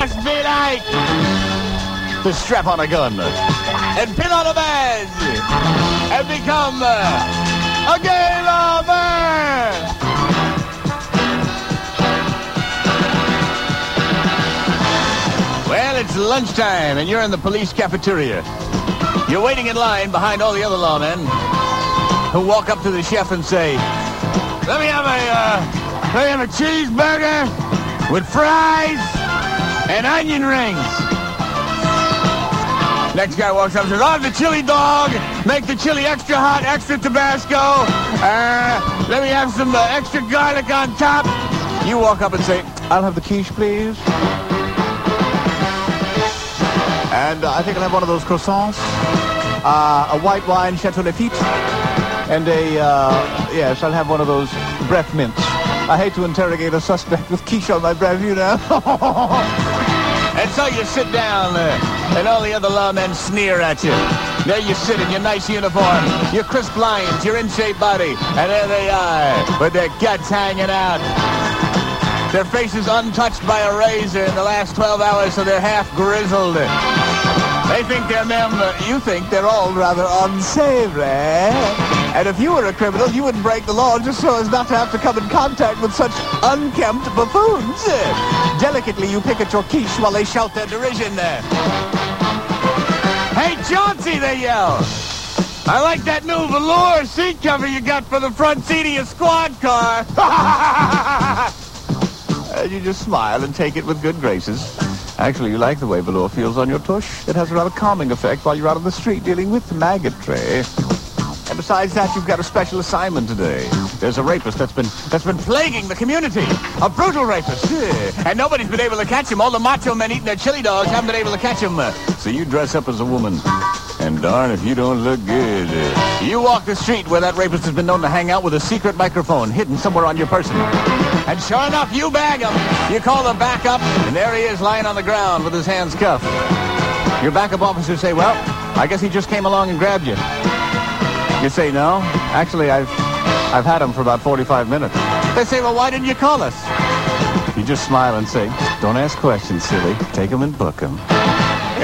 must be like to strap on a gun and pin on a badge and become a gala man. Well, it's lunchtime and you're in the police cafeteria. You're waiting in line behind all the other lawmen who walk up to the chef and say, let me have a cheeseburger with fries and onion rings. Next guy walks up and says, I'll have the chili dog. Make the chili extra hot, extra Tabasco. Let me have some extra garlic on top. You walk up and say, I'll have the quiche, please. And I think I'll have one of those croissants. A white wine Chateau Lafite. And yes, I'll have one of those breath mints. I hate to interrogate a suspect with quiche on my breath, you know. And so you sit down and all the other lawmen sneer at you. There you sit in your nice uniform, your crisp lines, your in-shape body, and there they are, with their guts hanging out. Their faces untouched by a razor in the last 12 hours, so they're half grizzled. They think they're you think they're all rather unsavory. And if you were a criminal, you would break the law just so as not to have to come in contact with such unkempt buffoons. Delicately, you pick at your quiche while they shout their derision. Hey, Chauncey, they yell. I like that new velour seat cover you got for the front seat of your squad car. And you just smile and take it with good graces. Actually, you like the way velour feels on your tush. It has a rather calming effect while you're out on the street dealing with maggotry. And besides that, you've got a special assignment today. There's a rapist that's been plaguing the community. A brutal rapist. And nobody's been able to catch him. All the macho men eating their chili dogs haven't been able to catch him. So you dress up as a woman. And darn if you don't look good. You walk the street where that rapist has been known to hang out with a secret microphone hidden somewhere on your person. And sure enough, you bag him. You call the backup, and there he is lying on the ground with his hands cuffed. Your backup officers say, well, I guess he just came along and grabbed you. You say, no, actually, I've had him for about 45 minutes. They say, well, why didn't you call us? You just smile and say, don't ask questions, silly. Take him and book him.